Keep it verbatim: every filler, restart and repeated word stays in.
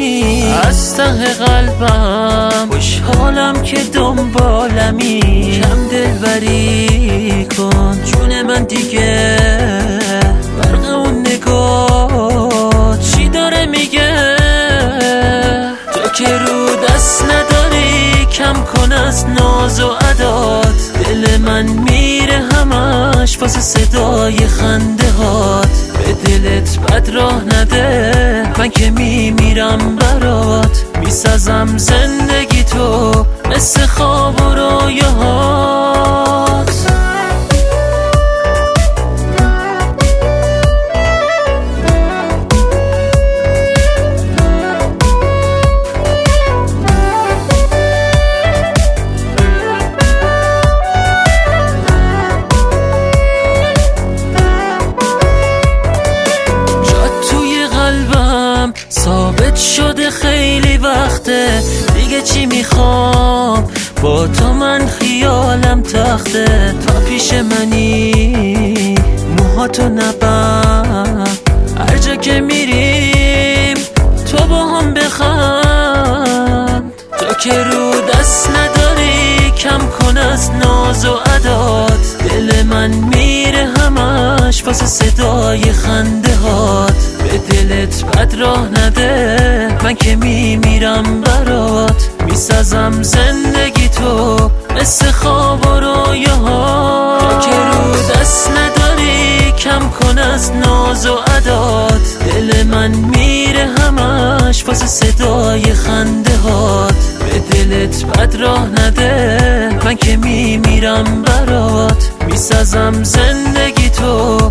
منی، از ته قلبم خوشحالم که دنبالمی. کم دلبری کن جون من دیگه، برق اون نگاه چی داره میگه؟ تو که رو دست نداری کم کن از ناز و عدات. دل من میره همش واسه صدای خنده هات. به دلت بد راه نده، من که میمیرم برات. میسازم زندگی تو مثل خواب و رویاهات. ثابت شده خیلی وقته، دیگه چی میخوام با تو؟ من خیالم تخته. تا پیش منی موهاتو نبم، هر جا که میریم تو با هم بخند. تو که رو دست نداری کم کن از ناز و عدات. دل من میره همش واسه صدای خنده هات. به دلت بد راه نده، من که میمیرم برات. میسازم زندگی تو مثل خواب و رویاهات. تو که رو دست نداری کم کن از ناز و عدات. دل من میره همش واسه صدای خنده هات. به دلت بد راه نده، من که میمیرم برات. میسازم زندگی تو